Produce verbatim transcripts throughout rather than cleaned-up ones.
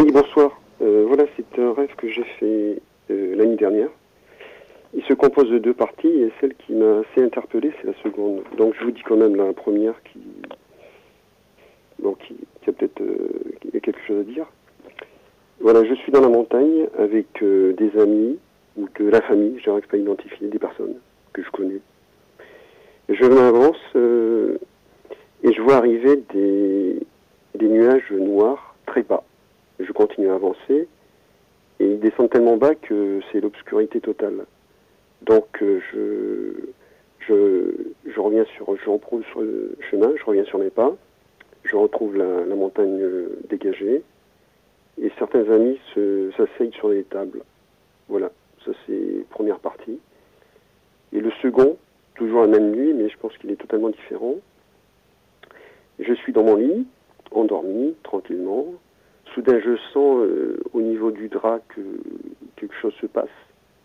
Oui, bonsoir. Euh, voilà, c'est un rêve que j'ai fait euh, l'année dernière. Il se compose de deux parties et celle qui m'a assez interpellé, c'est la seconde. Donc je vous dis quand même la première qui, donc, qui, qui a peut-être euh, qui a quelque chose à dire. Voilà, je suis dans la montagne avec euh, des amis ou de la famille, je n'arrive pas à identifier, des personnes que je connais. Je m'avance euh, et je vois arriver des, des nuages noirs très bas. Je continue à avancer et ils descendent tellement bas que c'est l'obscurité totale. Donc euh, je, je, je reviens sur, je reprends sur le chemin, je reviens sur mes pas, je retrouve la, la montagne euh, dégagée et certains amis se, s'asseyent sur les tables. Voilà, ça c'est la première partie. Et le second, toujours la même nuit, mais je pense qu'il est totalement différent. Je suis dans mon lit, endormi, tranquillement. Soudain, je sens euh, au niveau du drap que quelque chose se passe.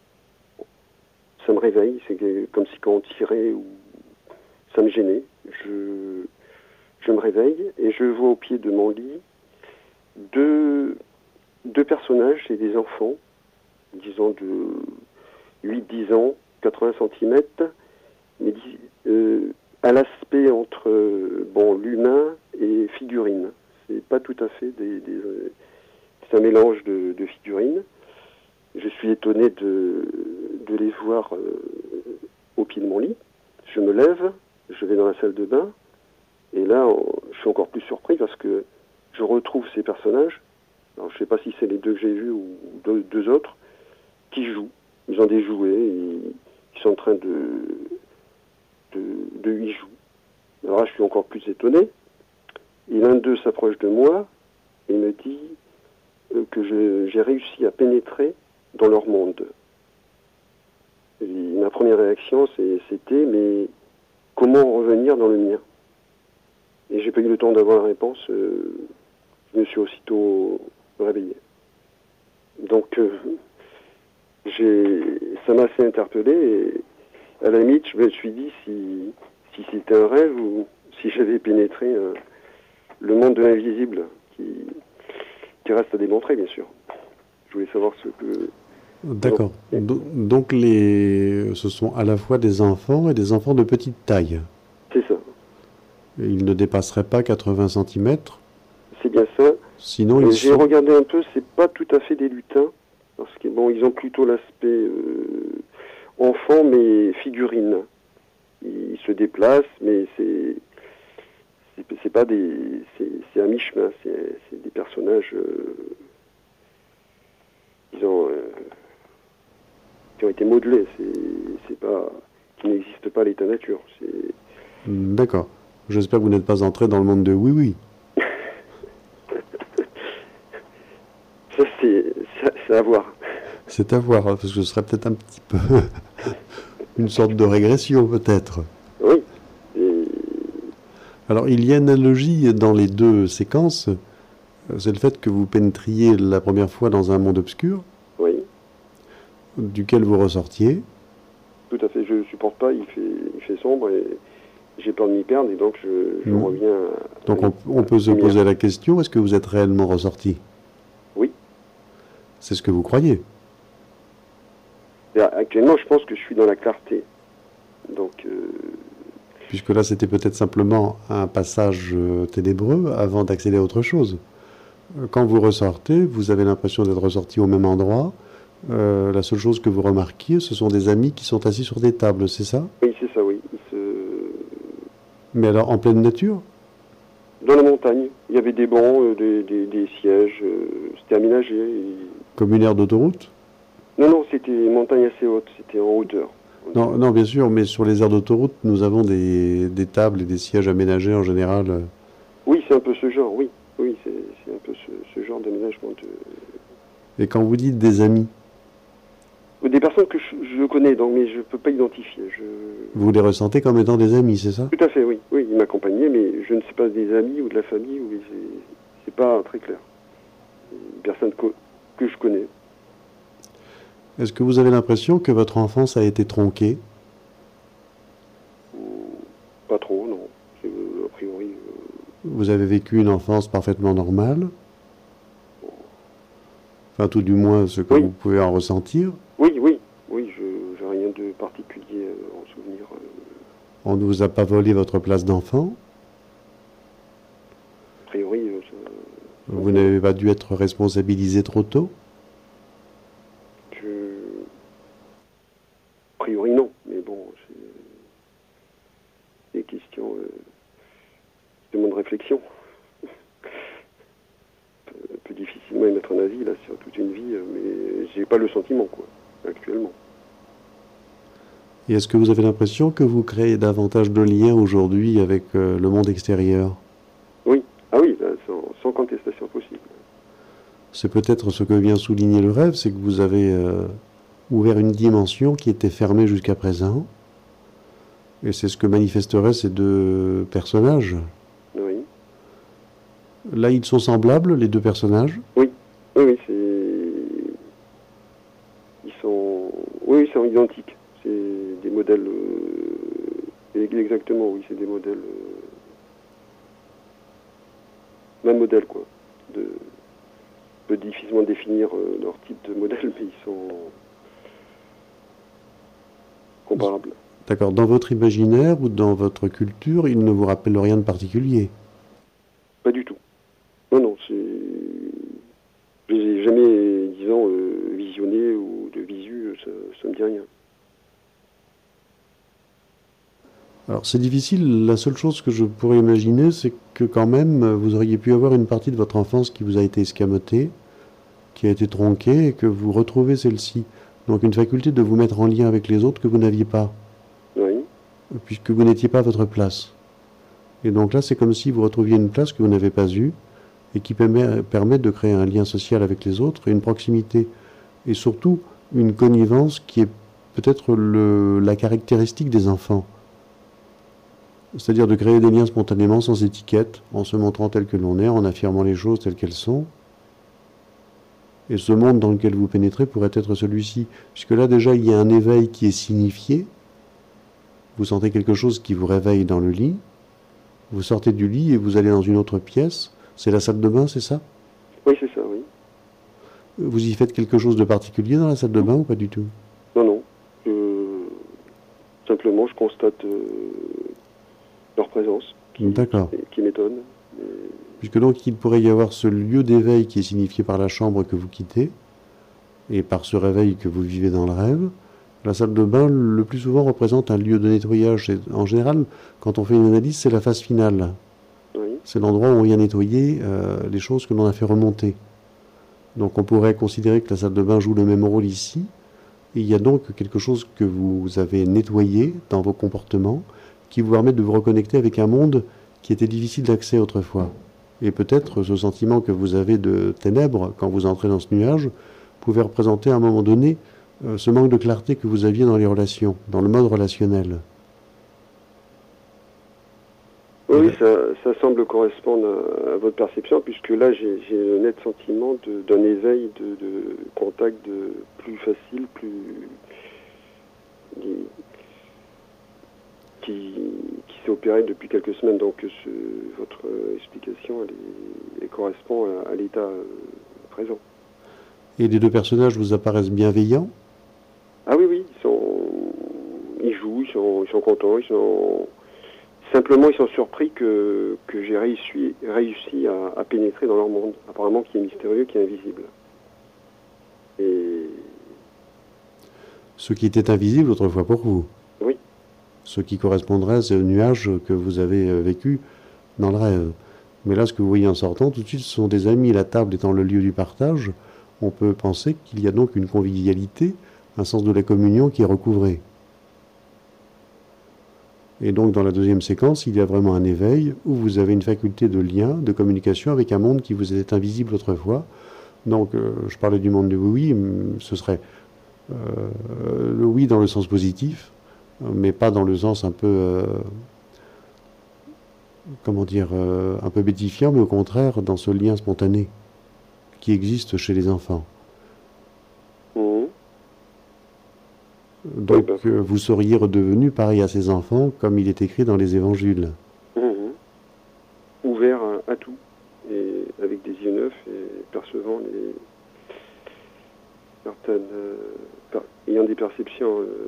Ça me réveille, c'est comme si quand on tirait ou ça me gênait. Je, je me réveille et je vois au pied de mon lit deux, deux personnages et des enfants, disons de huit dix ans, quatre-vingts centimètres, mais euh, à l'aspect entre euh, bon, l'humain et figurine. C'est pas tout à fait des, des euh, c'est un mélange de, de figurines. Je suis étonné de, de les voir euh, au pied de mon lit. Je me lève, je vais dans la salle de bain, et là, on, je suis encore plus surpris parce que je retrouve ces personnages. Alors, je ne sais pas si c'est les deux que j'ai vus ou deux, deux autres, qui jouent. Ils ont des jouets, et ils sont en train de, de, de y jouer. Alors là, je suis encore plus étonné. Et l'un d'eux s'approche de moi et me dit euh, que je, j'ai réussi à pénétrer dans leur monde. Et ma première réaction, c'est, c'était, mais comment revenir dans le mien? Et j'ai pas eu le temps d'avoir la réponse, euh, je me suis aussitôt réveillé. Donc, euh, j'ai, ça m'a assez interpellé, et à la limite, je me suis dit si, si c'était un rêve ou si j'avais pénétré euh, le monde de l'invisible, qui, qui reste à démontrer, bien sûr. Je voulais savoir ce que... D'accord. Do- Donc les, ce sont à la fois des enfants et des enfants de petite taille. C'est ça. Ils ne dépasseraient pas quatre-vingts centimètres. C'est bien ça. Sinon, Et ils j'ai sont... regardé un peu, c'est pas tout à fait des lutins, parce que bon, ils ont plutôt l'aspect euh, enfant, mais figurine. Ils se déplacent, mais c'est c'est, c'est pas des, c'est, c'est à mi-chemin. C'est, c'est des personnages, euh, ils ont, euh, qui ont été modelés. C'est, c'est pas, qui n'existent pas à l'état nature. C'est... D'accord. J'espère que vous n'êtes pas entré dans le monde de oui oui. Ça, c'est, ça, c'est à voir. C'est à voir, hein, parce que ce serait peut-être un petit peu une sorte de régression, peut-être. Oui. Et... Alors, il y a une analogie dans les deux séquences. C'est le fait que vous pénétriez la première fois dans un monde obscur, Oui. duquel vous ressortiez. Tout à fait. Je ne supporte pas. Il fait, il fait sombre et j'ai peur de m'y perdre, et donc je, je Mmh. reviens. À, Donc, à, on, on peut se poser la question, est-ce que vous êtes réellement ressorti? Oui. C'est ce que vous croyez. Et actuellement, je pense que je suis dans la clarté. Donc... Euh... Puisque là, c'était peut-être simplement un passage euh, ténébreux avant d'accéder à autre chose. Quand vous ressortez, vous avez l'impression d'être ressorti au même endroit. Euh, la seule chose que vous remarquiez, ce sont des amis qui sont assis sur des tables, c'est ça? Oui, c'est ça, oui. Ils se... Mais alors, en pleine nature? Dans la montagne. Il y avait des bancs, euh, des, des, des sièges. Euh, c'était aménagé. Et... Comme une aire d'autoroute? Non, non, c'était une montagne assez haute. C'était en hauteur. Non, non, bien sûr, mais sur les aires d'autoroute, nous avons des, des tables et des sièges aménagés en général. Oui, c'est un peu ce genre, oui. Oui, c'est, c'est un peu ce, ce genre d'aménagement. De... Et quand vous dites des amis? Des personnes que je, je connais, donc, mais je ne peux pas identifier. Je... Vous les ressentez comme étant des amis, c'est ça? Tout à fait, oui. Oui, ils m'accompagnaient, mais je ne sais pas des amis ou de la famille, ou c'est, c'est pas très clair. Une personne que, que je connais. Est-ce que vous avez l'impression que votre enfance a été tronquée? Pas trop, non. C'est, a priori... Euh... Vous avez vécu une enfance parfaitement normale? Enfin, tout du moins, ce que Oui. vous pouvez en ressentir. Oui, oui, oui, je n'ai rien de particulier euh, en souvenir. euh. On ne vous a pas volé votre place d'enfant. A priori, euh, ça- Vous n'avez pas dû être responsabilisé trop tôt. je... A priori, non. Mais bon, c'est des questions euh, qui demandent réflexion. On peut difficilement émettre un avis là sur toute une vie, euh, mais j'ai pas le sentiment, quoi, actuellement. Et est-ce que vous avez l'impression que vous créez davantage de liens aujourd'hui avec euh, le monde extérieur? Oui, ah oui, là, sans, sans contestation possible. C'est peut-être ce que vient souligner le rêve, c'est que vous avez euh, ouvert une dimension qui était fermée jusqu'à présent. Et c'est ce que manifesteraient ces deux personnages. Oui, Là, ils sont semblables, les deux personnages. oui, oui, oui, c'est... Ils sont... Oui, ils sont identiques. C'est des modèles... euh, Exactement, oui, c'est des modèles... euh, Même modèle, quoi. De... On peut difficilement définir euh, leur type de modèle, mais ils sont comparables. D'accord. Dans votre imaginaire ou dans votre culture, ils ne vous rappellent rien de particulier. Pas du tout. Non, non, c'est... Je les ai jamais, disons, euh, visionnés ou de visu, ça, ça me dit rien. Alors c'est difficile, la seule chose que je pourrais imaginer, c'est que quand même, vous auriez pu avoir une partie de votre enfance qui vous a été escamotée, qui a été tronquée, et que vous retrouvez celle-ci. Donc une faculté de vous mettre en lien avec les autres que vous n'aviez pas, Oui, puisque vous n'étiez pas à votre place. Et donc là, c'est comme si vous retrouviez une place que vous n'avez pas eue, et qui permet, permet de créer un lien social avec les autres, et une proximité, et surtout une connivence qui est peut-être le- la caractéristique des enfants. C'est-à-dire de créer des liens spontanément, sans étiquette, en se montrant tel que l'on est, en affirmant les choses telles qu'elles sont. Et ce monde dans lequel vous pénétrez pourrait être celui-ci. Puisque là déjà, il y a un éveil qui est signifié. Vous sentez quelque chose qui vous réveille dans le lit. Vous sortez du lit et vous allez dans une autre pièce. C'est la salle de bain, c'est ça? oui, c'est ça, oui. Vous y faites quelque chose de particulier dans la salle de bain ou pas du tout? Non, non. Je- Simplement, je constate euh, leur présence, qui, D'accord. qui, qui m'étonne. Mais- Puisque donc il pourrait y avoir ce lieu d'éveil qui est signifié par la chambre que vous quittez, et par ce réveil que vous vivez dans le rêve. La salle de bain, le plus souvent, représente un lieu de nettoyage. Et en général, quand on fait une analyse, c'est la phase finale. Oui, C'est l'endroit où on vient nettoyer euh, les choses que l'on a fait remonter. Donc on pourrait considérer que la salle de bain joue le même rôle ici. Et il y a donc quelque chose que vous avez nettoyé dans vos comportements qui vous permet de vous reconnecter avec un monde qui était difficile d'accès autrefois. Et peut-être ce sentiment que vous avez de ténèbres quand vous entrez dans ce nuage pouvait représenter à un moment donné euh, ce manque de clarté que vous aviez dans les relations, dans le mode relationnel. oui, Et oui, ça, ça semble correspondre à, à votre perception, puisque là, j'ai j'ai le net sentiment de- d'un éveil de, de contact de plus facile, plus... qui, qui, qui s'est opéré depuis quelques semaines. Donc ce, votre euh, explication, elle, est- elle correspond à, à l'état euh, présent. Et les deux personnages vous apparaissent bienveillants? Ah oui, oui, ils, sont, ils jouent, ils sont, ils sont contents, ils sont... Simplement, ils sont surpris que, que j'ai réussi, réussi à, à pénétrer dans leur monde, apparemment qui est mystérieux, qui est invisible. Et Ce qui était invisible autrefois pour vous. oui, Ce qui correspondrait à ce nuage que vous avez euh, vécu dans le rêve. Mais là, ce que vous voyez en sortant, tout de suite, ce sont des amis, la table étant le lieu du partage. On peut penser qu'il y a donc une convivialité, un sens de la communion qui est recouvré. Et donc, dans la deuxième séquence, il y a vraiment un éveil où vous avez une faculté de lien, de communication avec un monde qui vous était invisible autrefois. Donc, euh, je parlais du monde du oui, ce serait euh, le oui dans le sens positif, mais pas dans le sens un peu, euh, comment dire, euh, un peu bétifiant, mais au contraire dans ce lien spontané qui existe chez les enfants. mmh, Donc, Oui, bah. euh, vous seriez redevenu pareil à ces enfants, comme il est écrit dans les évangiles. mmh, ouvert à, à tout, et avec des yeux neufs et percevant les, certaines, euh, per, ayant des perceptions, euh,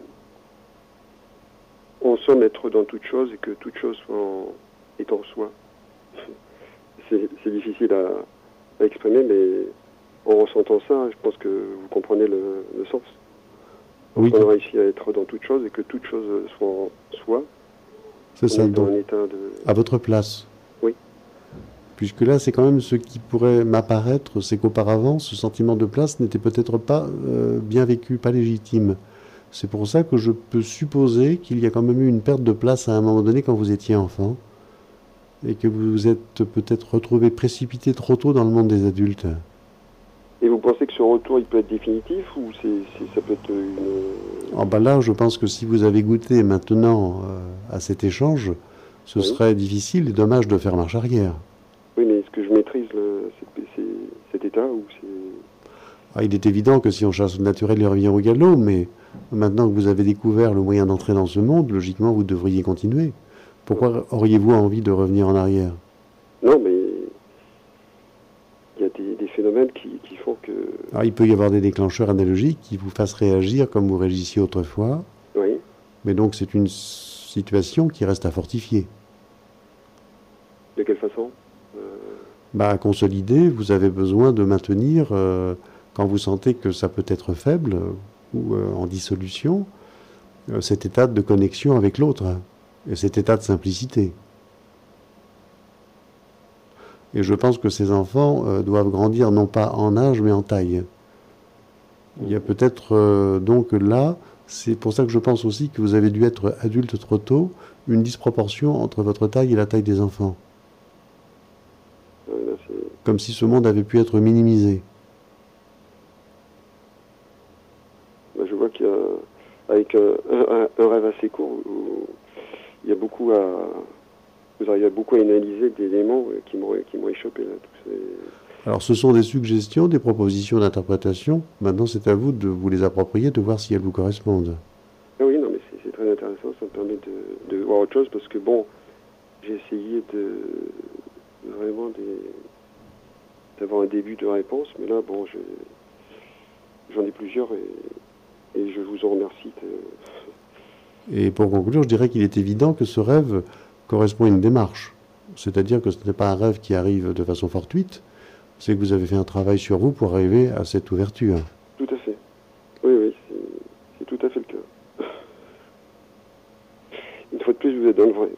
on somme être dans toute chose et que toute chose soit en, est en soi. C'est, c'est difficile à, à exprimer, mais en ressentant ça, je pense que vous comprenez le, le sens. Oui. On a réussi à être dans toute chose et que toute chose soit en soi. C'est ça, dans donc, un état de... à votre place. Oui. Puisque là, c'est quand même ce qui pourrait m'apparaître, c'est qu'auparavant, ce sentiment de place n'était peut-être pas euh, bien vécu, pas légitime. C'est pour ça que je peux supposer qu'il y a quand même eu une perte de place à un moment donné quand vous étiez enfant, et que vous vous êtes peut-être retrouvé précipité trop tôt dans le monde des adultes. Et vous pensez que ce retour, il peut être définitif ou c'est, c'est, ça peut être une... Ah ben là, je pense que si vous avez goûté maintenant euh, à cet échange, ce oui. serait difficile et dommage de faire marche arrière. Oui, mais est-ce que je maîtrise le, c'est, c'est, cet état ou c'est... Ah, il est évident que si on chasse au naturel, il revient au galop, mais maintenant que vous avez découvert le moyen d'entrer dans ce monde, logiquement, vous devriez continuer. Pourquoi auriez-vous envie de revenir en arrière? Non, mais il y a des, des phénomènes qui, qui font que... Alors, il peut y avoir des déclencheurs analogiques qui vous fassent réagir comme vous réagissiez autrefois. Oui. Mais donc, c'est une situation qui reste à fortifier. De quelle façon? euh... bah, À consolider, vous avez besoin de maintenir, euh, quand vous sentez que ça peut être faible euh, ou euh, en dissolution, euh, cet état de connexion avec l'autre, hein, et cet état de simplicité. Et je pense que ces enfants euh, doivent grandir non pas en âge, mais en taille. Il y a peut-être euh, donc là, c'est pour ça que je pense aussi que vous avez dû être adulte trop tôt, une disproportion entre votre taille et la taille des enfants. Ouais, là, c'est... Comme si ce monde avait pu être minimisé. Bah, je vois qu'il y a, avec un, un, un rêve assez court, où il y a beaucoup à... Vous arrivez beaucoup à analyser des éléments qui m'ont, qui m'ont échappé là. Tous ces... Alors ce sont des suggestions, des propositions d'interprétation. Maintenant c'est à vous de vous les approprier, de voir si elles vous correspondent. Ah oui, non, mais c'est, c'est très intéressant, ça me permet de, de voir autre chose, parce que bon, j'ai essayé de vraiment des, d'avoir un début de réponse, mais là, bon, je, j'en ai plusieurs et, et je vous en remercie. De... Et pour conclure, je dirais qu'il est évident que ce rêve correspond à une démarche. C'est-à-dire que ce n'est pas un rêve qui arrive de façon fortuite, c'est que vous avez fait un travail sur vous pour arriver à cette ouverture. Tout à fait. Oui, oui, c'est, c'est tout à fait le cas. Une fois de plus, vous êtes dans le vrai.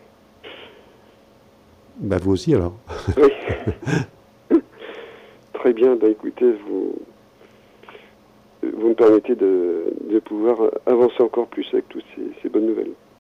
Bah vous aussi alors. Oui. Très bien, bah écoutez, vous, vous me permettez de, de pouvoir avancer encore plus avec toutes ces, ces bonnes nouvelles.